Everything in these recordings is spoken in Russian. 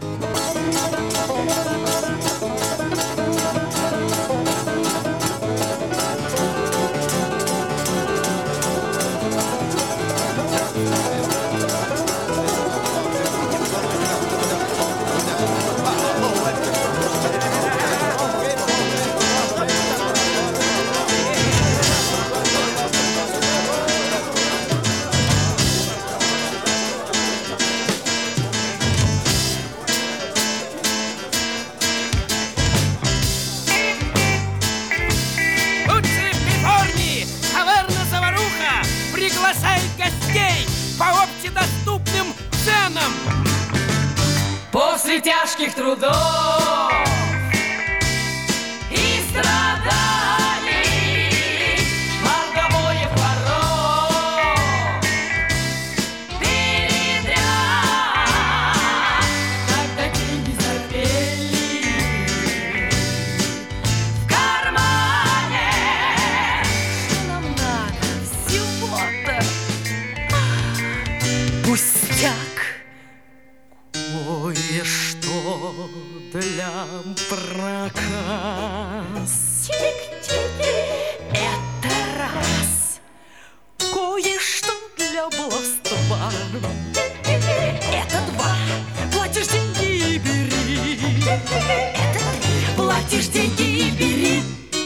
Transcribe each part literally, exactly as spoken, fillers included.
Приглашает гостей по общедоступным ценам. После тяжких трудов и страданий, мордобоев, воров, передряг, когда деньги запели в кармане, что нам надо всего-то? Пустяк. Кое-что для проказ. Тик-тики. Это раз. Кое-что для баловства. Это два. Платишь деньги и бери. Это три. Платишь деньги и бери.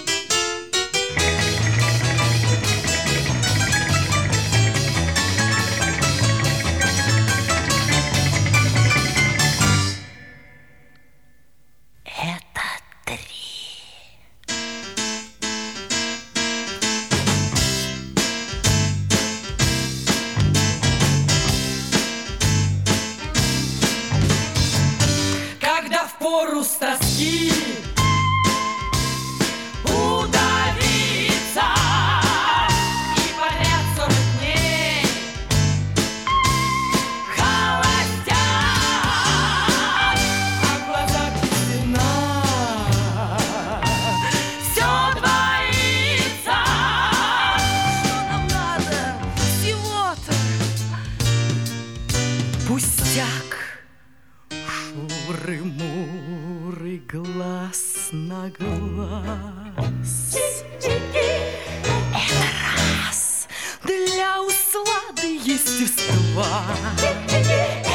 Пору с тоски удавиться и подряд сорок дней холостяк, а в глазах тишина, все двоится. Что нам надо всего-то? Пустяк. Шуры-муры, глаз на глаз. Это раз. Для услады естества.